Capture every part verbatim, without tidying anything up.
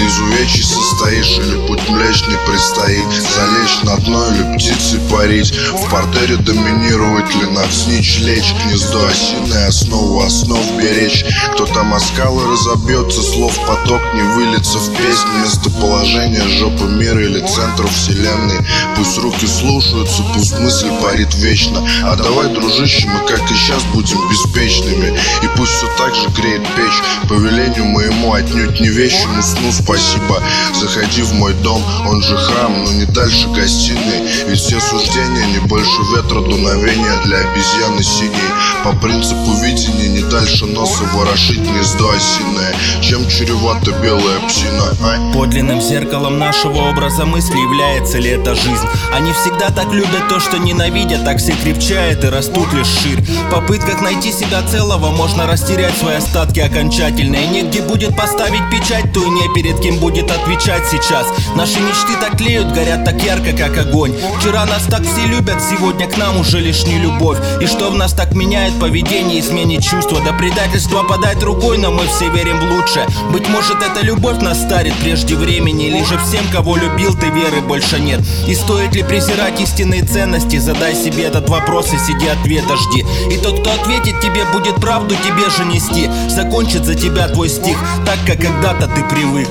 из увечий состоишь, или путь млечный предстоит? Залечь на дно или птицы парить? В партере доминировать ли навсничь? Лечь гнездо осиное, основу основ беречь. Кто там о скалы разобьется, слов поток не выльется в песнь. Местоположение жопы мира или центр вселенной. Пусть руки слушаются, пусть мысль парит вечно. А давай, дружище, мы как и сейчас будем беспечными. И пусть все так же греет печь. По велению моему отнюдь не вещему сну спасибо. Заходи в мой дом, он же храм, но не дальше гостиной. Ведь все суждения не больше ветра дуновения для обезьяны синей. По принципу видения не дальше носа ворошить гнездо осиное, чем чревата белая псина. Ай. Подлинным зеркалом нашего образа мысли является ли эта жизнь? Они всегда так любят то, что ненавидят, так все крепчает и растут лишь ширь. В попытках найти себя целого можно растерять свои остатки окончательно. И негде будет поставить печать, то и не перед кем будет отвечать сейчас. Наши мечты так тлеют, горят так ярко, как огонь. Вчера нас так все любят, сегодня к нам уже лишь не любовь. И что в нас так меняет поведение, изменит чувства? До предательства подать рукой, но мы все верим в лучшее. Быть может, эта любовь нас старит прежде времени, или же всем, кого любил ты, веры больше нет. И стоит ли презирать истинные ценности? Задай себе этот вопрос и сиди ответа жди. И тот, кто ответит тебе, будет правду тебе же нести. Закончит за тебя твой стих, так как когда-то ты привык.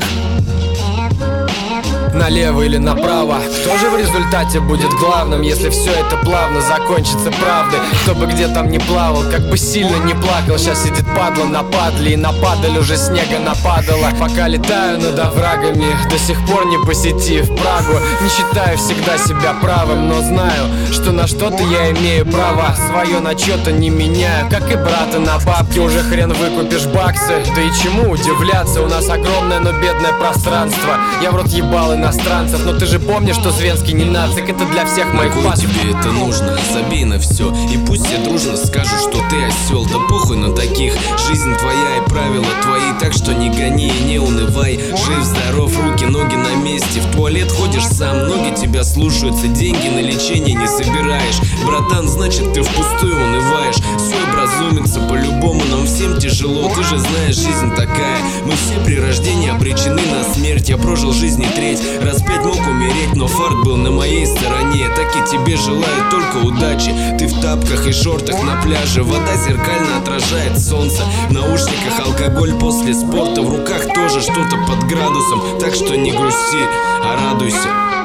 Налево или направо, кто же в результате будет главным, если все это плавно закончится правдой? Кто бы где там не плавал, как бы сильно не плакал, сейчас сидит падла на падле, и на падаль уже снега нападало. Пока летаю над оврагами, до сих пор не посетив Прагу. Не считаю всегда себя правым, но знаю, что на что-то я имею право. Свое на что-то не меняю, как и брата на бабки. Уже хрен выкупишь баксы, да и чему удивляться? У нас огромное, но бедное пространство. Я в рот ебал иностранцев, но ты же помнишь, что Звенский не нацик, это для всех моих паспортов. Тебе это нужно, забей на все. И пусть все дружно скажут, что ты осел. Да похуй на таких, жизнь твоя и правила твои. Так что не гони и не унывай. Жив, здоров, руки, ноги на месте. В туалет ходишь сам, ноги тебя слушаются. Деньги на лечение не собираешь. Братан, значит ты впустую унываешь. Все образумится по-любому, нам всем тяжело. Ты же знаешь, жизнь такая. Мы все при рождении обречены на смерть. Я прожил жизни треть, раз пять мог умереть, но фарт был на моей стороне. Так и тебе желаю только удачи. Ты в тапках и шортах на пляже. Вода зеркально отражает солнце. В наушниках алкоголь после спорта. В руках тоже что-то под градусом. Так что не грусти, а радуйся.